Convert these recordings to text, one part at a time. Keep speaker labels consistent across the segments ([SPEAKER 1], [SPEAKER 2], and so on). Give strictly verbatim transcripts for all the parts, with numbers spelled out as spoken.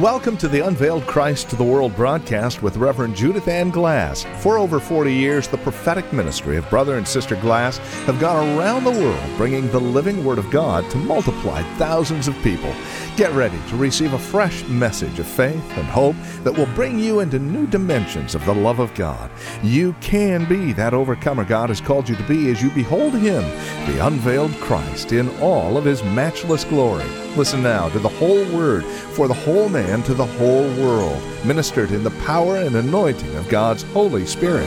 [SPEAKER 1] Welcome to the Unveiled Christ to the World broadcast with Reverend Judith Ann Glass. For over forty years, the prophetic ministry of Brother and Sister Glass have gone around the world bringing the living Word of God to multiply thousands of people. Get ready to receive a fresh message of faith and hope that will bring you into new dimensions of the love of God. You can be that overcomer God has called you to be as you behold Him, the unveiled Christ, in all of His matchless glory. Listen now to the whole Word for the whole man to the whole world, ministered in the power and anointing of God's Holy Spirit.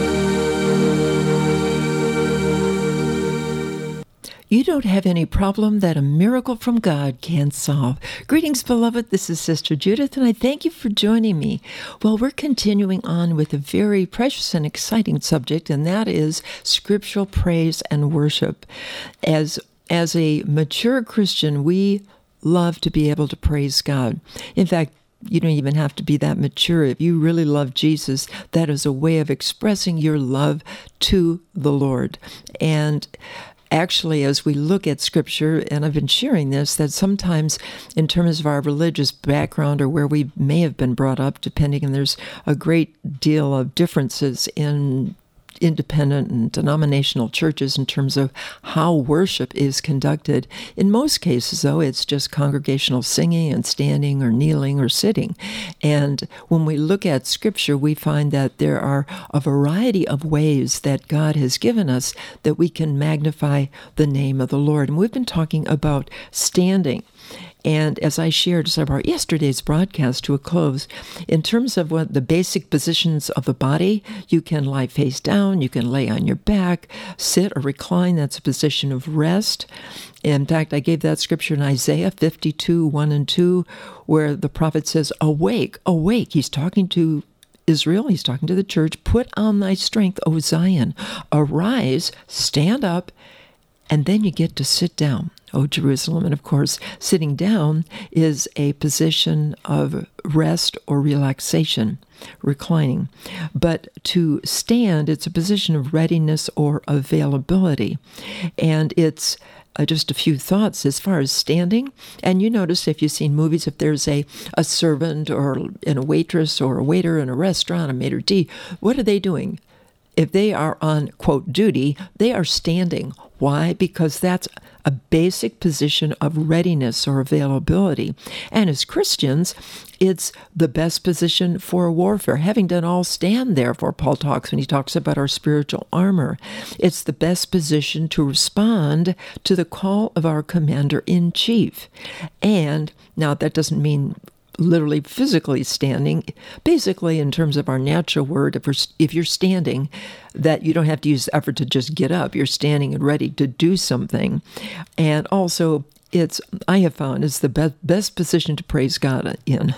[SPEAKER 2] You don't have any problem that a miracle from God can't solve. Greetings, beloved. This is Sister Judith, and I thank you for joining me. Well, we're continuing on with a very precious and exciting subject, and that is scriptural praise and worship. As As a mature Christian, we love to be able to praise God. In fact, you don't even have to be that mature. If you really love Jesus, that is a way of expressing your love to the Lord. And actually, as we look at Scripture, and I've been sharing this, that sometimes in terms of our religious background or where we may have been brought up, depending, and there's a great deal of differences in independent and denominational churches in terms of how worship is conducted. In most cases, though, it's just congregational singing and standing or kneeling or sitting. And when we look at Scripture, we find that there are a variety of ways that God has given us that we can magnify the name of the Lord. And we've been talking about standing. And as I shared, as I brought yesterday's broadcast to a close, in terms of what the basic positions of the body, you can lie face down, you can lay on your back, sit or recline. That's a position of rest. In fact, I gave that scripture in Isaiah fifty-two, one and two, where the prophet says, awake, awake. He's talking to Israel, he's talking to the church. Put on thy strength, O Zion. Arise, stand up, and then you get to sit down, O Jerusalem. And of course, sitting down is a position of rest or relaxation, reclining. But to stand, it's a position of readiness or availability. And it's Uh, just a few thoughts as far as standing. And you notice if you've seen movies, if there's a, a servant or and a waitress or a waiter in a restaurant, a maitre d', what are they doing? If they are on, quote, duty, they are standing. Why? Because that's a basic position of readiness or availability. And as Christians, it's the best position for warfare. Having done all, stand therefore, Paul talks when he talks about our spiritual armor. It's the best position to respond to the call of our commander-in-chief. And now that doesn't mean literally physically standing. Basically, in terms of our natural word, if, we're, if you're standing, that you don't have to use the effort to just get up. You're standing and ready to do something. And also, it's, I have found, is the be- best position to praise God in.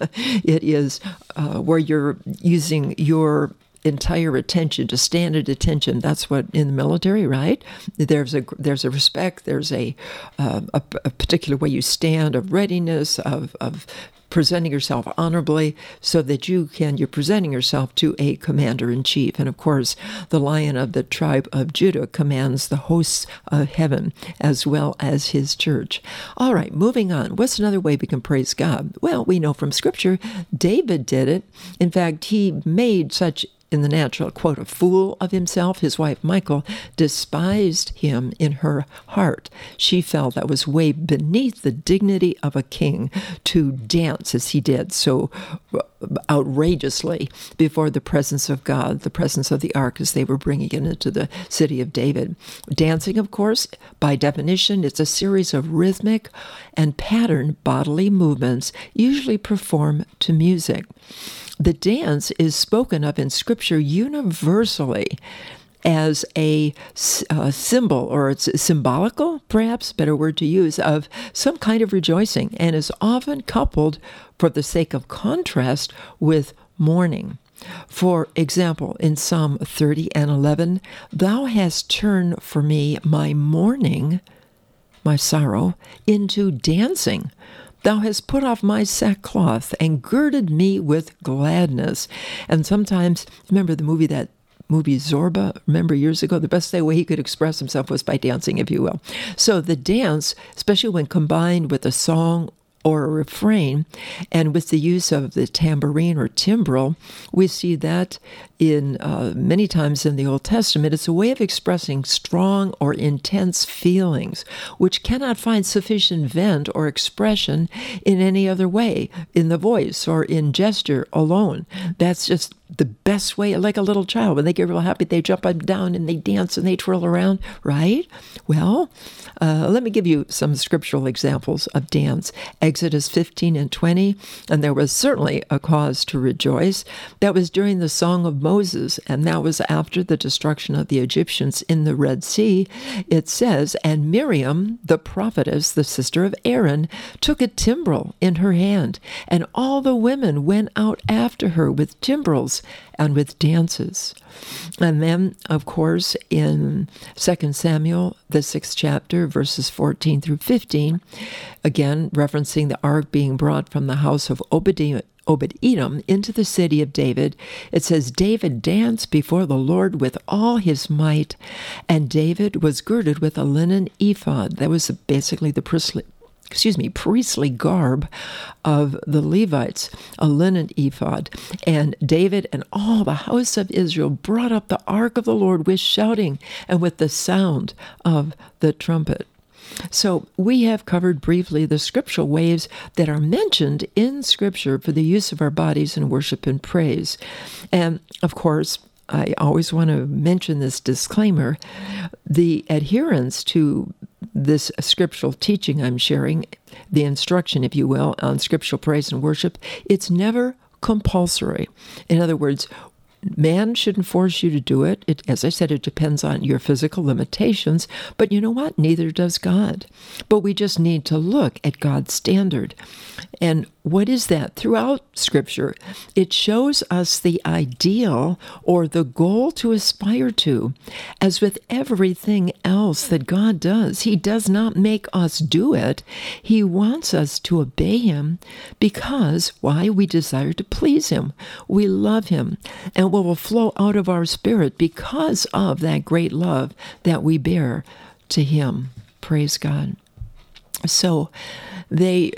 [SPEAKER 2] It is uh, where you're using your entire attention, to stand at attention. That's what in the military, right? There's a there's a respect. There's a uh, a, a particular way you stand, of readiness, of of presenting yourself honorably, so that you can, you're presenting yourself to a commander-in-chief. And of course, the Lion of the tribe of Judah commands the hosts of heaven as well as his church. All right, moving on. What's another way we can praise God? Well, we know from Scripture, David did it. In fact, he made such, in the natural, quote, a fool of himself. His wife, Michal, despised him in her heart. She felt that was way beneath the dignity of a king to dance as he did so outrageously before the presence of God, the presence of the ark as they were bringing it into the city of David. Dancing, of course, by definition, it's a series of rhythmic and patterned bodily movements, usually performed to music. The dance is spoken of in Scripture universally as a, a symbol, or it's symbolical, perhaps, better word to use, of some kind of rejoicing, and is often coupled, for the sake of contrast, with mourning. For example, in Psalm thirty and eleven, thou hast turned for me my mourning, my sorrow, into dancing. Thou hast put off my sackcloth and girded me with gladness. And sometimes, remember the movie, that movie Zorba, remember years ago, the best way he could express himself was by dancing, if you will. So the dance, especially when combined with a song or a refrain. And with the use of the tambourine or timbrel, we see that in uh, many times in the Old Testament. It's a way of expressing strong or intense feelings, which cannot find sufficient vent or expression in any other way, in the voice or in gesture alone. That's just the best way, like a little child. When they get real happy, they jump up and down and they dance and they twirl around, right? Well, uh, let me give you some scriptural examples of dance. Exodus fifteen and twenty, and there was certainly a cause to rejoice. That was during the Song of Moses, and that was after the destruction of the Egyptians in the Red Sea. It says, and Miriam, the prophetess, the sister of Aaron, took a timbrel in her hand, and all the women went out after her with timbrels and with dances. And then, of course, in Second Samuel, the sixth chapter, verses fourteen through fifteen, again referencing the ark being brought from the house of Obadiah, Obed-Edom into the city of David, it says, David danced before the Lord with all his might, and David was girded with a linen ephod. That was basically the priestly, excuse me, priestly garb of the Levites, a linen ephod. And David and all the house of Israel brought up the ark of the Lord with shouting and with the sound of the trumpet. So we have covered briefly the scriptural ways that are mentioned in Scripture for the use of our bodies in worship and praise. And, of course, I always want to mention this disclaimer. The adherence to this scriptural teaching I'm sharing, the instruction, if you will, on scriptural praise and worship, it's never compulsory. In other words, man shouldn't force you to do it. It, as I said, it depends on your physical limitations. But you know what? Neither does God. But we just need to look at God's standard. And what is that? Throughout Scripture, it shows us the ideal or the goal to aspire to. As with everything else that God does, He does not make us do it. He wants us to obey Him because, why? We desire to please Him. We love Him. And what will flow out of our spirit because of that great love that we bear to Him. Praise God. So, they...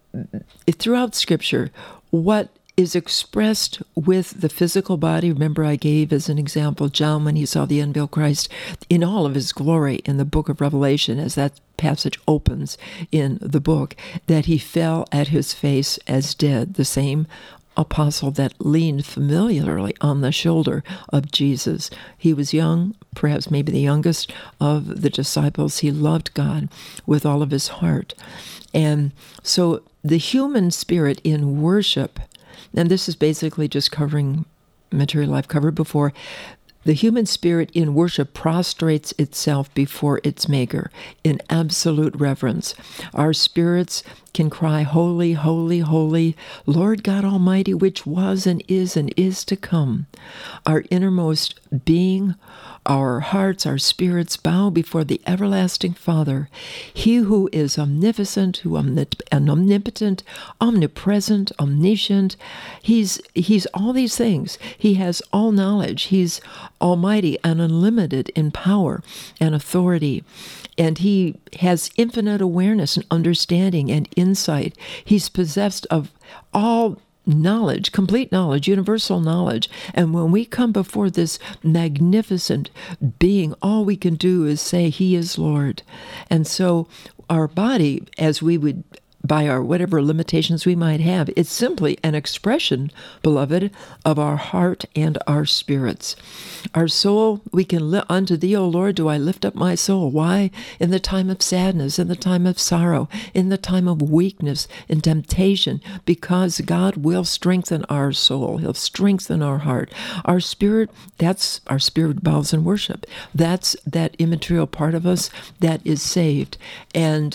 [SPEAKER 2] throughout Scripture, what is expressed with the physical body, remember I gave as an example John when he saw the unveiled Christ in all of his glory in the book of Revelation, as that passage opens in the book, that he fell at his face as dead, the same apostle that leaned familiarly on the shoulder of Jesus. He was young, perhaps maybe the youngest of the disciples. He loved God with all of his heart. And so the human spirit in worship, and this is basically just covering material I've covered before, the human spirit in worship prostrates itself before its maker in absolute reverence. Our spirits can cry, holy, holy, holy, Lord God Almighty, which was and is and is to come. Our innermost being, our hearts, our spirits bow before the everlasting Father, He who is omnipotent, who omnip- and omnipotent, omnipresent, omniscient. He's He's all these things. He has all knowledge. He's almighty and unlimited in power and authority. And He has infinite awareness and understanding and insight. He's possessed of all knowledge, complete knowledge, universal knowledge. And when we come before this magnificent being, all we can do is say, He is Lord. And so our body, as we would, by our whatever limitations we might have, it's simply an expression, beloved, of our heart and our spirits. Our soul, we can lift unto Thee, O Lord, do I lift up my soul. Why? In the time of sadness, in the time of sorrow, in the time of weakness, in temptation, because God will strengthen our soul. He'll strengthen our heart. Our spirit, that's our spirit bows in worship. That's that immaterial part of us that is saved. And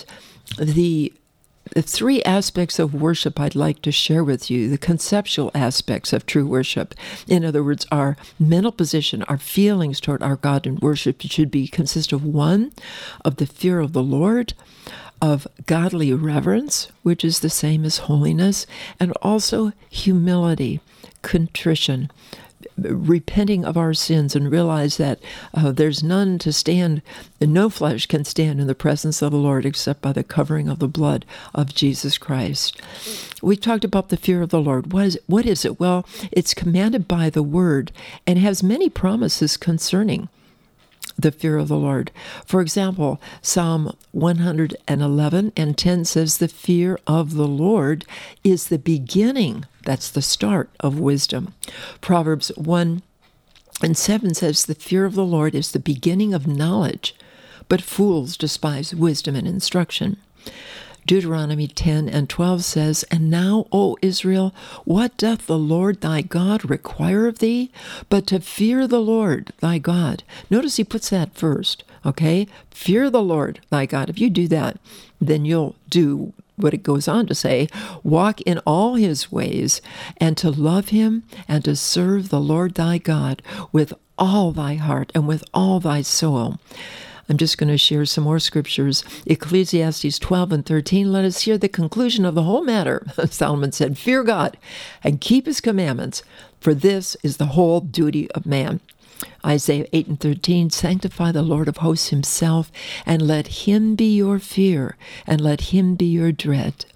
[SPEAKER 2] the The three aspects of worship I'd like to share with you, the conceptual aspects of true worship. In other words, our mental position, our feelings toward our God in worship should be consist of one, of the fear of the Lord, of godly reverence, which is the same as holiness, and also humility, contrition, repenting of our sins and realize that uh, there's none to stand, no flesh can stand in the presence of the Lord except by the covering of the blood of Jesus Christ. We talked about the fear of the Lord. What is, what is it? Well, it's commanded by the Word and has many promises concerning the fear of the Lord. For example, Psalm one eleven and ten says, the fear of the Lord is the beginning, that's the start of wisdom. Proverbs one and seven says, the fear of the Lord is the beginning of knowledge, but fools despise wisdom and instruction. Deuteronomy ten and twelve says, and now, O Israel, what doth the Lord thy God require of thee, but to fear the Lord thy God? Notice he puts that first, okay? Fear the Lord thy God. If you do that, then you'll do what it goes on to say, walk in all his ways, and to love him and to serve the Lord thy God with all thy heart and with all thy soul. I'm just going to share some more scriptures. Ecclesiastes twelve and thirteen, let us hear the conclusion of the whole matter. Solomon said, fear God and keep his commandments, for this is the whole duty of man. Isaiah eight and thirteen, sanctify the Lord of hosts himself, and let him be your fear, and let him be your dread.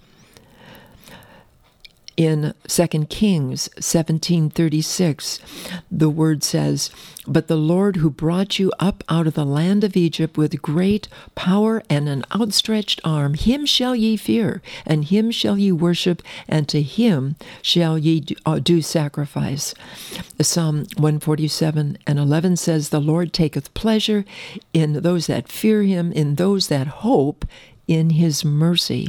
[SPEAKER 2] In Second Kings seventeen thirty-six, the word says, but the Lord who brought you up out of the land of Egypt with great power and an outstretched arm, him shall ye fear, and him shall ye worship, and to him shall ye do, uh, do sacrifice. Psalm one forty-seven and eleven says, the Lord taketh pleasure in those that fear him, in those that hope in his mercy.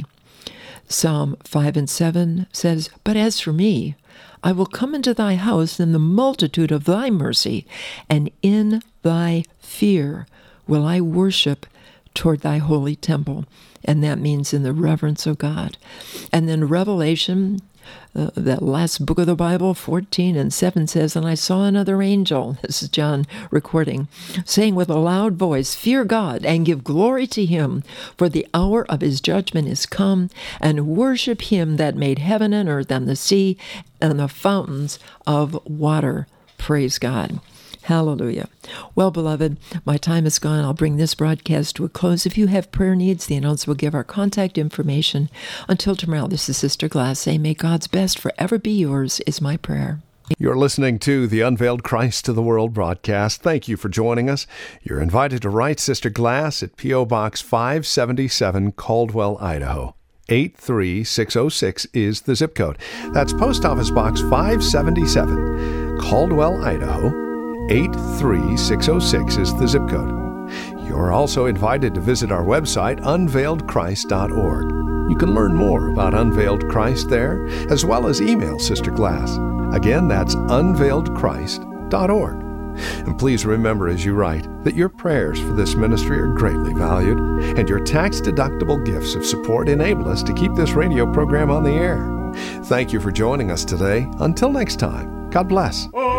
[SPEAKER 2] Psalm five and seven says, but as for me, I will come into thy house in the multitude of thy mercy, and in thy fear will I worship toward thy holy temple. And that means in the reverence of God. And then Revelation, uh, that last book of the Bible, fourteen and seven says, and I saw another angel, this is John recording, saying with a loud voice, fear God and give glory to him, for the hour of his judgment is come, and worship him that made heaven and earth and the sea and the fountains of water. Praise God. Hallelujah. Well, beloved, my time is gone. I'll bring this broadcast to a close. If you have prayer needs, the announcer will give our contact information. Until tomorrow, this is Sister Glass saying, may God's best forever be yours, is my prayer.
[SPEAKER 1] You're listening to the Unveiled Christ to the World broadcast. Thank you for joining us. You're invited to write Sister Glass at P O. Box five seventy-seven, Caldwell, Idaho. eight three six oh six is the zip code. That's Post Office Box five seventy-seven, Caldwell, Idaho. eight three six oh six is the zip code. You're also invited to visit our website, unveiled christ dot org. You can learn more about Unveiled Christ there, as well as email Sister Glass. Again, that's unveiled christ dot org. And please remember as you write that your prayers for this ministry are greatly valued, and your tax-deductible gifts of support enable us to keep this radio program on the air. Thank you for joining us today. Until next time, God bless.